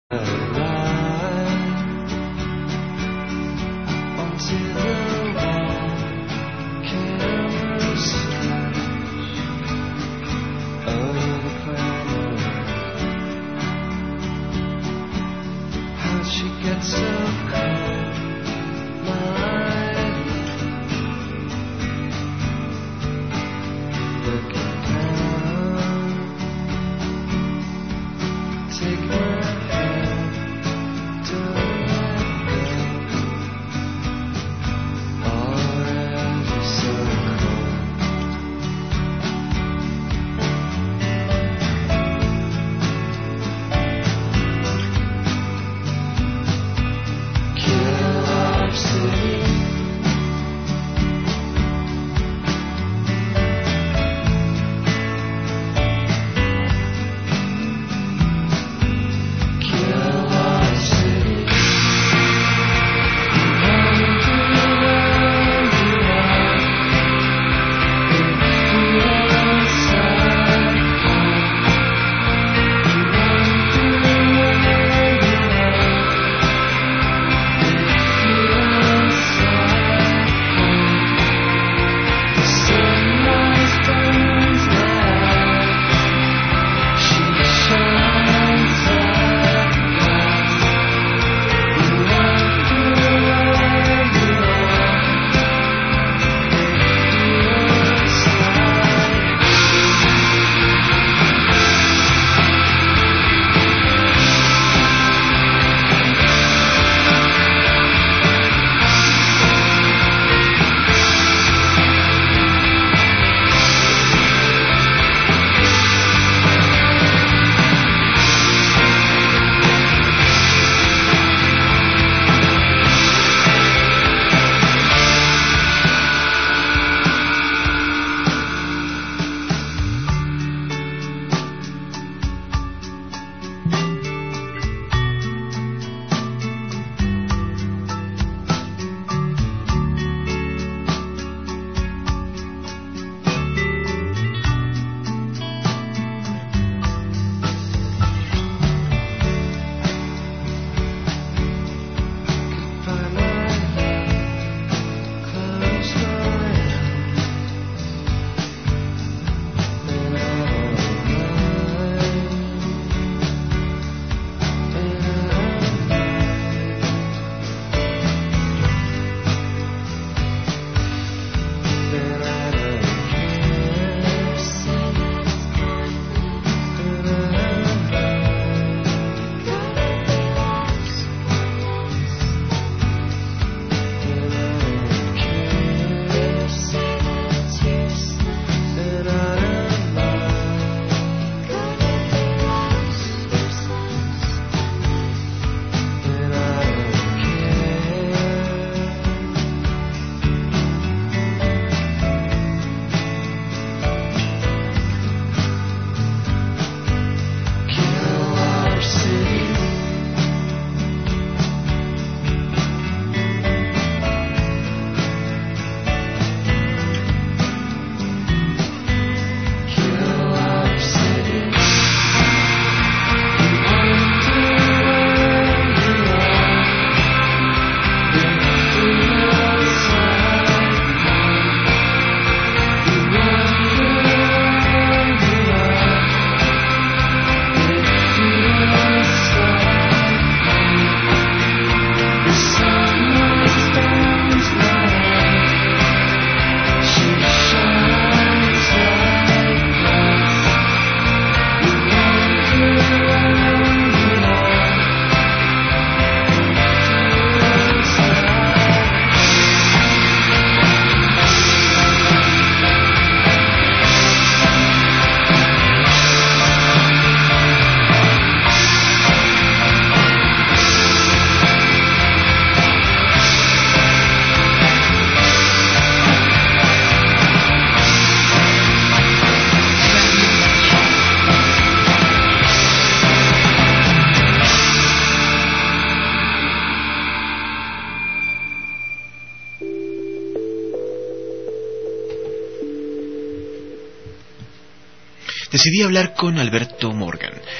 decidí hablar con Alberto Morgan.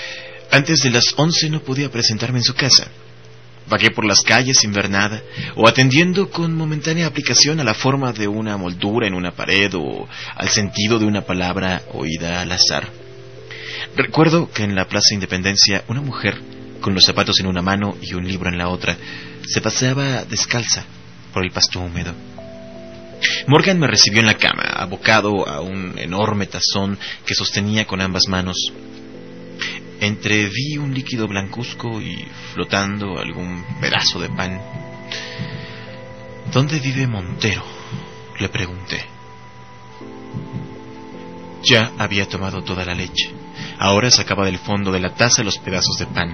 Antes de las 11 no podía presentarme en su casa. Vagué por las calles sin ver nada, o atendiendo con momentánea aplicación a la forma de una moldura en una pared o al sentido de una palabra oída al azar. Recuerdo que en la Plaza Independencia una mujer, con los zapatos en una mano y un libro en la otra, se paseaba descalza por el pasto húmedo. Morgan me recibió en la cama, abocado a un enorme tazón que sostenía con ambas manos. Entreví un líquido blancuzco y flotando algún pedazo de pan. ¿Dónde vive Montero?, le pregunté. Ya había tomado toda la leche. Ahora sacaba del fondo de la taza los pedazos de pan.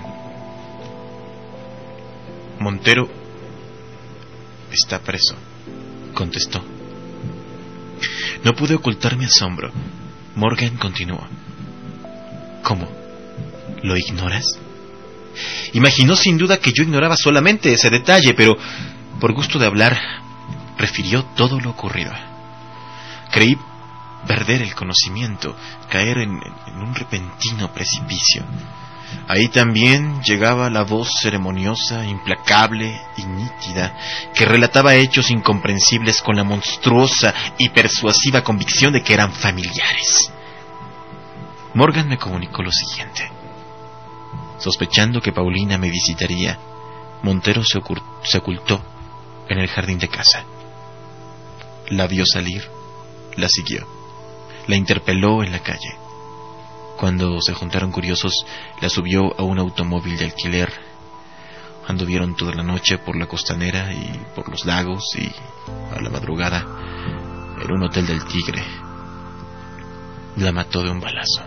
Montero está preso, contestó. No pude ocultar mi asombro. Morgan continuó. ¿Cómo? ¿Lo ignoras? Imaginó sin duda que yo ignoraba solamente ese detalle, pero por gusto de hablar, refirió todo lo ocurrido. Creí perder el conocimiento, caer en un repentino precipicio. Ahí también llegaba la voz ceremoniosa, implacable y nítida, que relataba hechos incomprensibles con la monstruosa y persuasiva convicción de que eran familiares. Morgan me comunicó lo siguiente. Sospechando que Paulina me visitaría, Montero se ocultó en el jardín de casa. La vio salir, la siguió, la interpeló en la calle. Cuando se juntaron curiosos, la subió a un automóvil de alquiler. Anduvieron toda la noche por la costanera y por los lagos y, a la madrugada, en un hotel del Tigre. La mató de un balazo.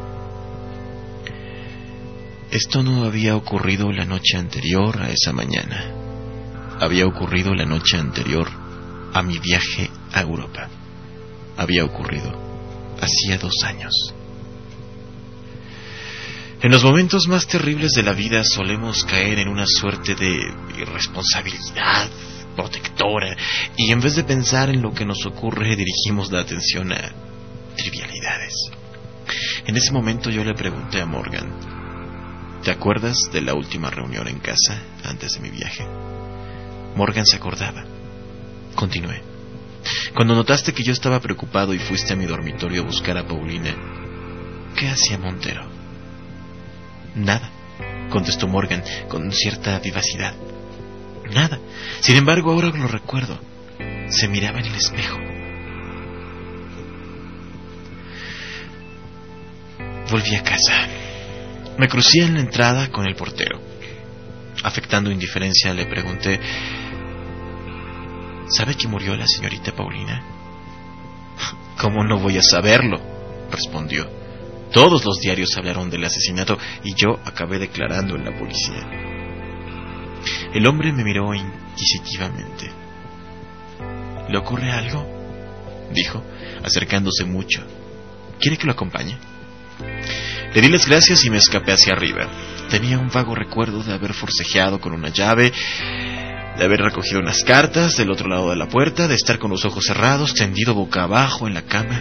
Esto no había ocurrido la noche anterior a esa mañana. Había ocurrido la noche anterior a mi viaje a Europa. Había ocurrido hacía 2 años. En los momentos más terribles de la vida solemos caer en una suerte de irresponsabilidad protectora y en vez de pensar en lo que nos ocurre dirigimos la atención a trivialidades. En ese momento yo le pregunté a Morgan: ¿te acuerdas de la última reunión en casa antes de mi viaje? Morgan se acordaba. Continué. Cuando notaste que yo estaba preocupado y fuiste a mi dormitorio a buscar a Paulina, ¿qué hacía Montero? Nada, contestó Morgan con cierta vivacidad. Nada. Sin embargo, ahora lo recuerdo. Se miraba en el espejo. Volví a casa. Me crucé en la entrada con el portero. Afectando indiferencia, le pregunté: ¿sabe que murió la señorita Paulina? ¿Cómo no voy a saberlo?, respondió. Todos los diarios hablaron del asesinato y yo acabé declarando en la policía. El hombre me miró inquisitivamente. ¿Le ocurre algo?, dijo, acercándose mucho. ¿Quiere que lo acompañe? Le di las gracias y me escapé hacia arriba. Tenía un vago recuerdo de haber forcejeado con una llave, de haber recogido unas cartas del otro lado de la puerta, de estar con los ojos cerrados, tendido boca abajo en la cama.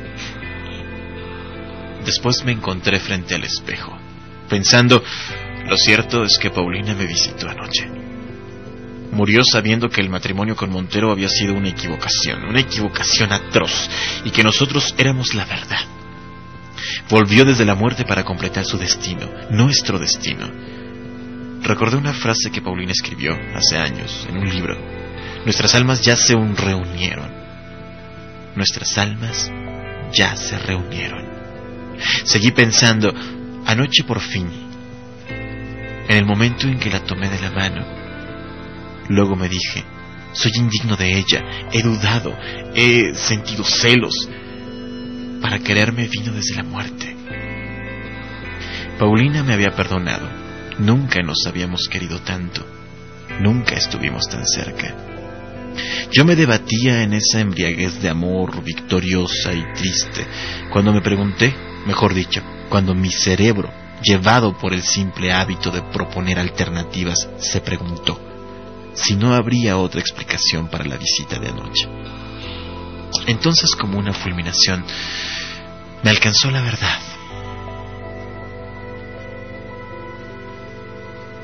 Después me encontré frente al espejo, pensando: lo cierto es que Paulina me visitó anoche. Murió sabiendo que el matrimonio con Montero había sido una equivocación atroz, y que nosotros éramos la verdad. Volvió desde la muerte para completar su destino, nuestro destino. Recordé una frase que Paulina escribió hace años en un libro: nuestras almas ya se reunieron. Nuestras almas ya se reunieron. Seguí pensando: anoche por fin, en el momento en que la tomé de la mano. Luego me dije: soy indigno de ella, he dudado, he sentido celos. Para quererme vino desde la muerte. Paulina me había perdonado. Nunca nos habíamos querido tanto. Nunca estuvimos tan cerca. Yo me debatía en esa embriaguez de amor victoriosa y triste, cuando me pregunté, mejor dicho, cuando mi cerebro, llevado por el simple hábito de proponer alternativas, se preguntó si no habría otra explicación para la visita de anoche. Entonces, como una fulminación, me alcanzó la verdad.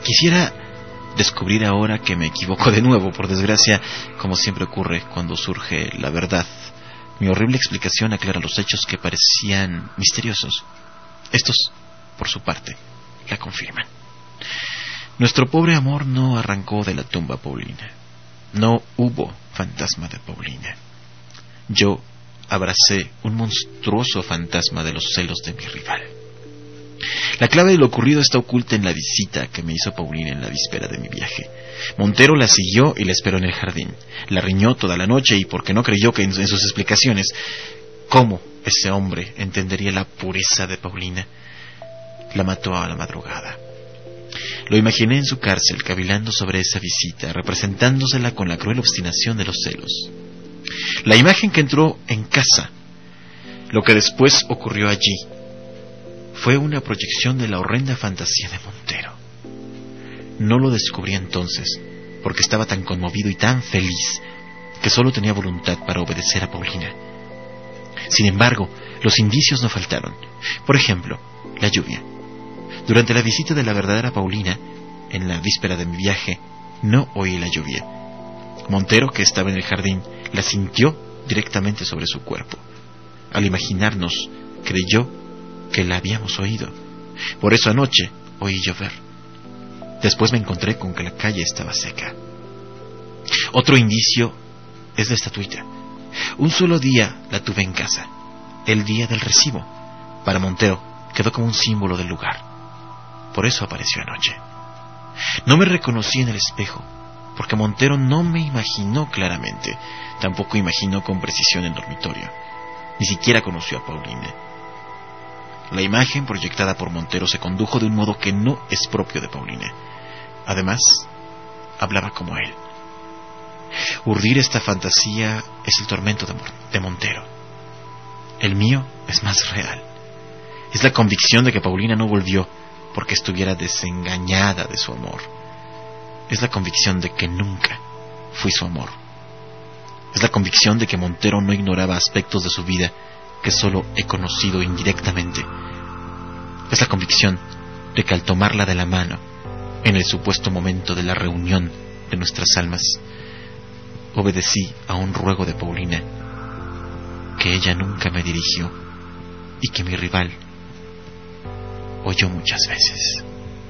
Quisiera descubrir ahora que me equivoco de nuevo, por desgracia, como siempre ocurre cuando surge la verdad. Mi horrible explicación aclara los hechos que parecían misteriosos. Estos, por su parte, la confirman. Nuestro pobre amor no arrancó de la tumba Paulina. No hubo fantasma de Paulina. Yo abracé un monstruoso fantasma de los celos de mi rival. La clave de lo ocurrido está oculta en la visita que me hizo Paulina en la víspera de mi viaje. Montero la siguió y la esperó en el jardín. La riñó toda la noche y porque no creyó que en sus explicaciones, ¿cómo ese hombre entendería la pureza de Paulina? La mató a la madrugada. Lo imaginé en su cárcel, cavilando sobre esa visita, representándosela con la cruel obstinación de los celos. La imagen que entró en casa, lo que después ocurrió allí, fue una proyección de la horrenda fantasía de Montero. No lo descubrí entonces, porque estaba tan conmovido y tan feliz que solo tenía voluntad para obedecer a Paulina. Sin embargo, los indicios no faltaron. Por ejemplo, la lluvia. Durante la visita de la verdadera Paulina, en la víspera de mi viaje, no oí la lluvia. Montero, que estaba en el jardín, la sintió directamente sobre su cuerpo. Al imaginarnos, creyó que la habíamos oído. Por eso anoche oí llover. Después me encontré con que la calle estaba seca. Otro indicio es la estatuilla. Un solo día la tuve en casa, el día del recibo. Para Montero quedó como un símbolo del lugar. Por eso apareció anoche. No me reconocí en el espejo, porque Montero no me imaginó claramente. Tampoco imaginó con precisión el dormitorio. Ni siquiera conoció a Paulina. La imagen proyectada por Montero se condujo de un modo que no es propio de Paulina. Además, hablaba como él. Urdir esta fantasía es el tormento de Montero. El mío es más real. Es la convicción de que Paulina no volvió porque estuviera desengañada de su amor. Es la convicción de que nunca fui su amor. Es la convicción de que Montero no ignoraba aspectos de su vida que solo he conocido indirectamente. Es la convicción de que al tomarla de la mano, en el supuesto momento de la reunión de nuestras almas, obedecí a un ruego de Paulina que ella nunca me dirigió y que mi rival oyó muchas veces.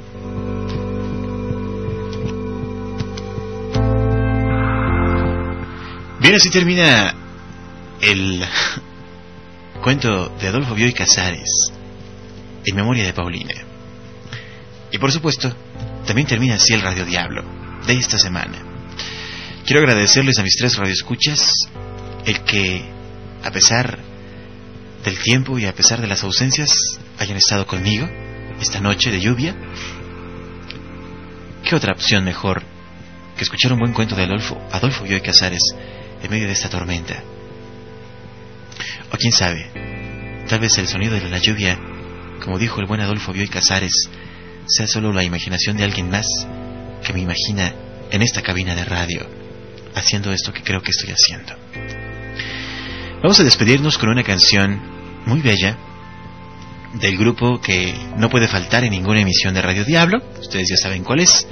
Bien, así termina el cuento de Adolfo Bioy Casares, En memoria de Paulina. Y por supuesto, también termina así el Radio Diablo de esta semana. Quiero agradecerles a mis 3 radioescuchas el que, a pesar del tiempo y a pesar de las ausencias, hayan estado conmigo esta noche de lluvia. ¿Qué otra opción mejor que escuchar un buen cuento de Adolfo Bioy Casares en medio de esta tormenta? O quién sabe, tal vez el sonido de la lluvia, como dijo el buen Adolfo Bioy Casares, sea solo la imaginación de alguien más que me imagina en esta cabina de radio, haciendo esto que creo que estoy haciendo. Vamos a despedirnos con una canción muy bella del grupo que no puede faltar en ninguna emisión de Radio Diablo. Ustedes ya saben cuál es.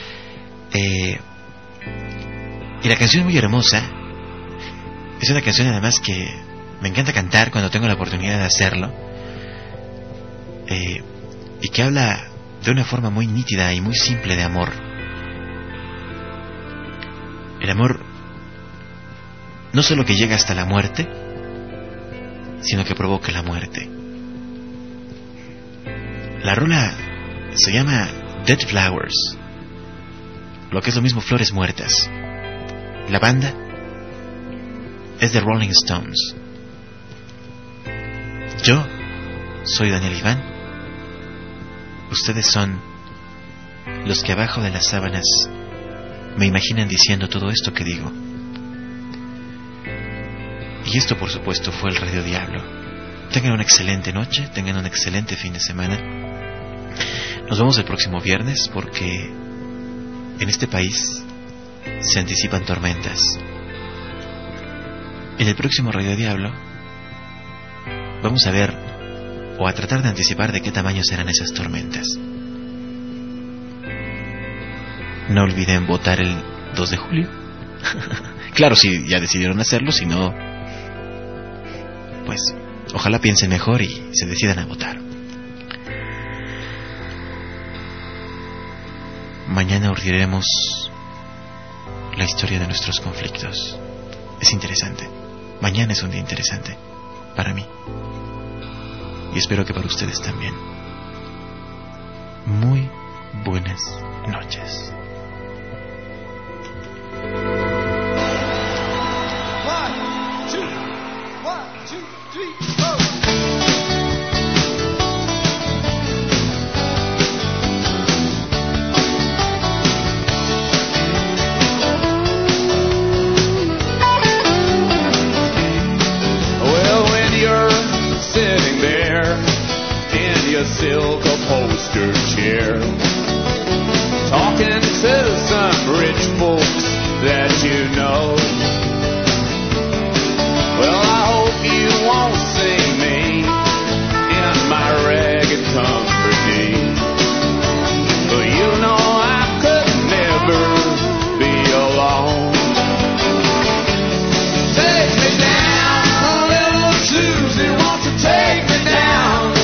Y la canción es muy hermosa. Es una canción además que me encanta cantar cuando tengo la oportunidad de hacerlo, y que habla de una forma muy nítida y muy simple de amor. El amor no solo que llega hasta la muerte, sino que provoca la muerte. La rola se llama Dead Flowers, lo que es lo mismo flores muertas. La banda es The Rolling Stones. Yo soy Daniel Iván. Ustedes son los que abajo de las sábanas me imaginan diciendo todo esto que digo. Y esto, por supuesto, fue el Radio Diablo. Tengan una excelente noche, tengan un excelente fin de semana. Nos vemos el próximo viernes porque en este país se anticipan tormentas. En el próximo Radio Diablo vamos a ver o a tratar de anticipar de qué tamaño serán esas tormentas. no olviden votar el 2 de julio. Claro, si ya decidieron hacerlo, si no, pues ojalá piensen mejor y se decidan a votar. Mañana urdiremos la historia de nuestros conflictos. Es interesante. Mañana es un día interesante para mí. Y espero que para ustedes también. Muy buenas noches. Silk upholstered chair, talking to some rich folks that you know. Well, I hope you won't see me in my ragged company, but you know I could never be alone. Take me down, little Susie, won't you take me down?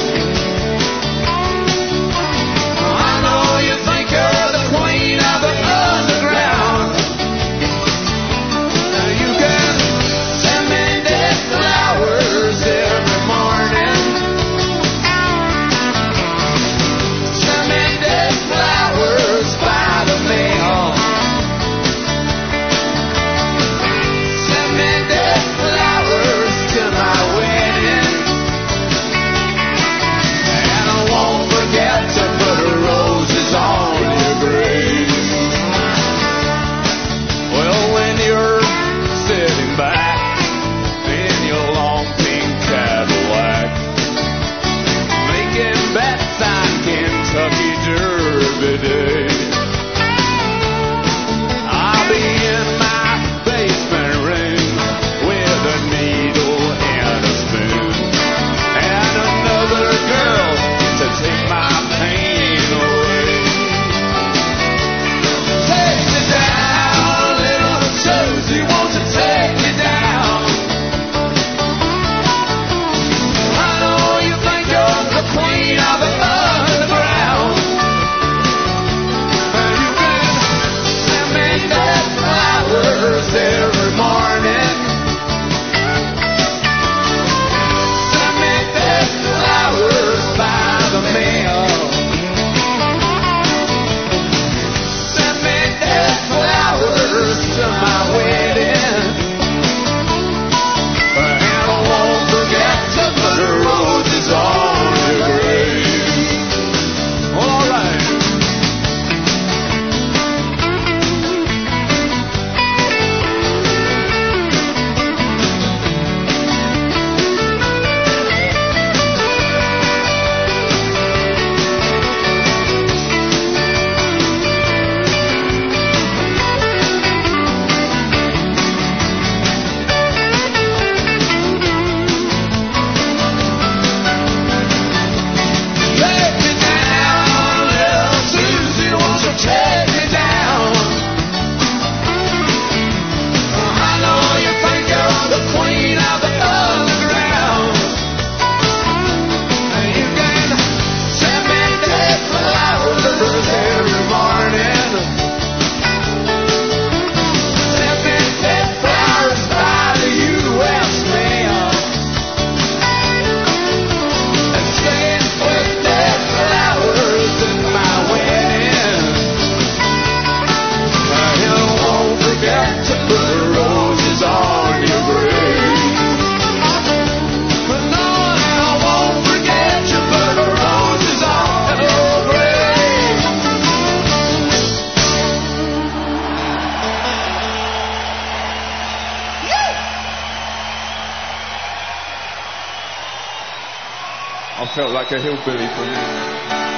I felt like a hillbilly for a minute.